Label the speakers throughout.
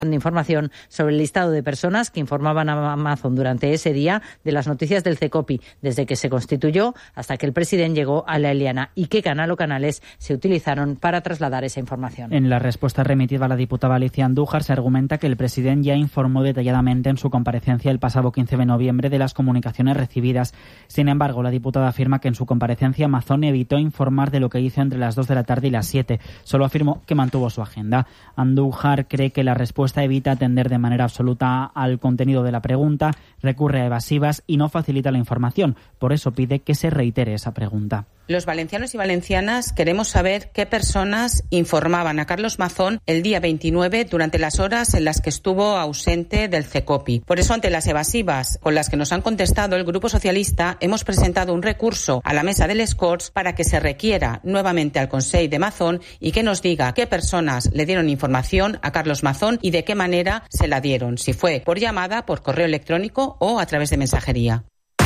Speaker 1: de información sobre el listado de personas que informaban a Amazon durante ese día de las noticias del CECOPI, desde que se constituyó hasta que el presidente llegó a la Eliana, y qué canal o canales se utilizaron para trasladar esa información.
Speaker 2: En la respuesta remitida a la diputada Alicia Andújar se argumenta que el presidente ya informó detalladamente en su comparecencia el pasado 15 de noviembre de las comunicaciones recibidas. Sin embargo, la diputada afirma que en su comparecencia Amazon evitó informar de lo que hizo entre las 2 de la tarde y las 7. Solo afirmó que mantuvo su agenda. Andújar cree que la respuesta evita atender de manera absoluta al contenido de la pregunta, recurre a evasivas y no facilita la información. Por eso pide que se reitere esa pregunta.
Speaker 3: Los valencianos y valencianas queremos saber qué personas informaban a Carlos Mazón el día 29 durante las horas en las que estuvo ausente del CECOPI. Por eso, ante las evasivas con las que nos han contestado, el Grupo Socialista hemos presentado un recurso a la mesa de les Corts para que se requiera nuevamente al Consell de Mazón y que nos diga qué personas le dieron información a Carlos Mazón y de qué manera se la dieron, si fue por llamada, por correo electrónico o a través de mensajería.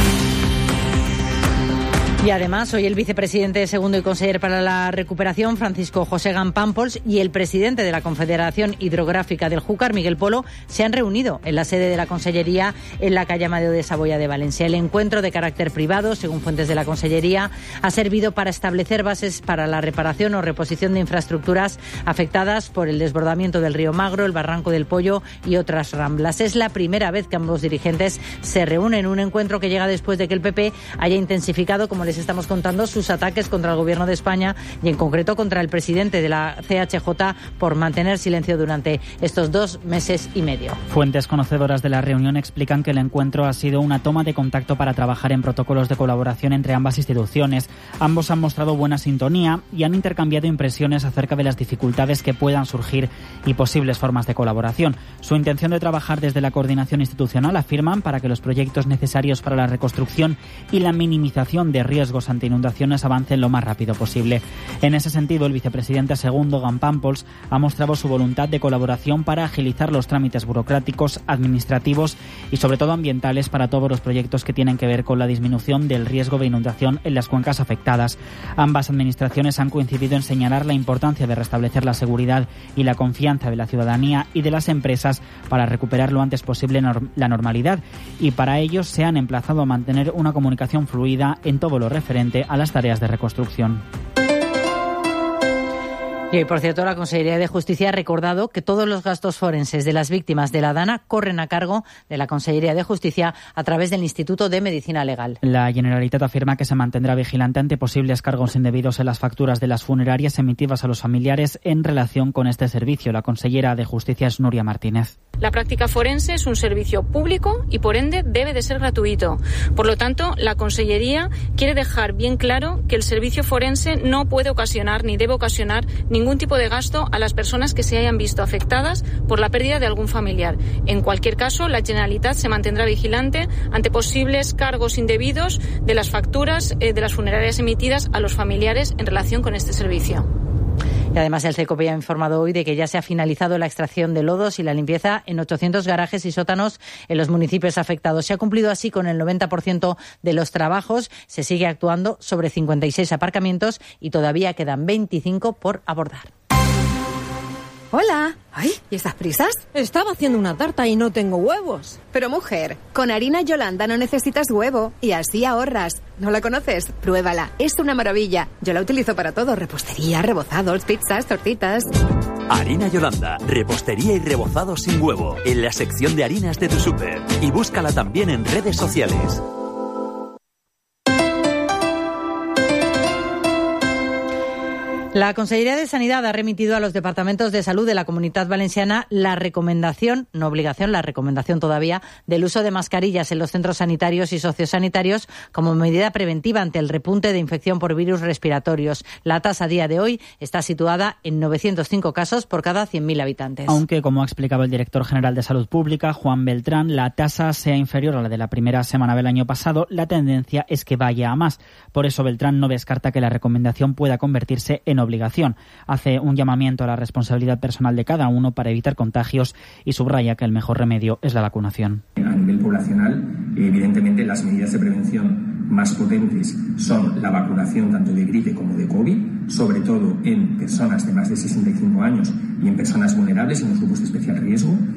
Speaker 1: Y además, hoy el vicepresidente segundo y conseller para la recuperación, Francisco José Gampampols, y el presidente de la Confederación Hidrográfica del Júcar, Miguel Polo, se han reunido en la sede de la Consellería en la calle Amadeo de Saboya de Valencia. El encuentro, de carácter privado, según fuentes de la Consellería, ha servido para establecer bases para la reparación o reposición de infraestructuras afectadas por el desbordamiento del río Magro, el Barranco del Pollo y otras ramblas. Es la primera vez que ambos dirigentes se reúnen, un encuentro que llega después de que el PP haya intensificado, como les estamos contando, sus ataques contra el Gobierno de España y en concreto contra el presidente de la CHJ por mantener silencio durante estos 2 meses y medio.
Speaker 2: Fuentes conocedoras de la reunión explican que el encuentro ha sido una toma de contacto para trabajar en protocolos de colaboración entre ambas instituciones. Ambos han mostrado buena sintonía y han intercambiado impresiones acerca de las dificultades que puedan surgir y posibles formas de colaboración. Su intención de trabajar desde la coordinación institucional, afirman, para que los proyectos necesarios para la reconstrucción y la minimización de riesgos ante inundaciones avancen lo más rápido posible. En ese sentido, el vicepresidente segundo, Gampampols, ha mostrado su voluntad de colaboración para agilizar los trámites burocráticos, administrativos y sobre todo ambientales para todos los proyectos que tienen que ver con la disminución del riesgo de inundación en las cuencas afectadas. Ambas administraciones han coincidido en señalar la importancia de restablecer la seguridad y la confianza de la ciudadanía y de las empresas para recuperar lo antes posible la normalidad, y para ello se han emplazado a mantener una comunicación fluida en todo lo referente a las tareas de reconstrucción.
Speaker 1: Y hoy, por cierto, la Consellería de Justicia ha recordado que todos los gastos forenses de las víctimas de la Dana corren a cargo de la Consellería de Justicia a través del Instituto de Medicina Legal.
Speaker 2: La Generalitat afirma que se mantendrá vigilante ante posibles cargos indebidos en las facturas de las funerarias emitidas a los familiares en relación con este servicio. La consellera de Justicia es Núria Martínez.
Speaker 4: La práctica forense es un servicio público y, por ende, debe de ser gratuito. Por lo tanto, la Consellería quiere dejar bien claro que el servicio forense no puede ocasionar ni debe ocasionar ningún tipo de gasto a las personas que se hayan visto afectadas por la pérdida de algún familiar. En cualquier caso, la Generalitat se mantendrá vigilante ante posibles cargos indebidos de las facturas de las funerarias emitidas a los familiares en relación con este servicio.
Speaker 1: Y además el CECOPI ha informado hoy de que ya se ha finalizado la extracción de lodos y la limpieza en 800 garajes y sótanos en los municipios afectados. Se ha cumplido así con el 90% de los trabajos. Se sigue actuando sobre 56 aparcamientos y todavía quedan 25 por abordar.
Speaker 5: Hola. Ay, ¿y estas prisas? Estaba haciendo una tarta y no tengo huevos. Pero mujer, con harina Yolanda no necesitas huevo y así ahorras. ¿No la conoces? Pruébala, es una maravilla. Yo la utilizo para todo, repostería, rebozados, pizzas, tortitas.
Speaker 6: Harina Yolanda, repostería y rebozado sin huevo, en la sección de harinas de tu súper. Y búscala también en redes sociales.
Speaker 1: La Consellería de Sanidad ha remitido a los departamentos de salud de la Comunitat Valenciana la recomendación, no obligación, la recomendación todavía, del uso de mascarillas en los centros sanitarios y sociosanitarios como medida preventiva ante el repunte de infección por virus respiratorios. La tasa a día de hoy está situada en 905 casos por cada 100.000 habitantes.
Speaker 2: Aunque, como ha explicado el director general de Salud Pública, Juan Beltrán, la tasa sea inferior a la de la primera semana del año pasado, la tendencia es que vaya a más. Por eso Beltrán no descarta que la recomendación pueda convertirse en obligación. Hace un llamamiento a la responsabilidad personal de cada uno para evitar contagios y subraya que el mejor remedio es la vacunación.
Speaker 7: A nivel poblacional, evidentemente las medidas de prevención más potentes son la vacunación tanto de gripe como de COVID. sobre todo en personas de más de 65 años y en personas vulnerables y en los grupos de especial riesgo.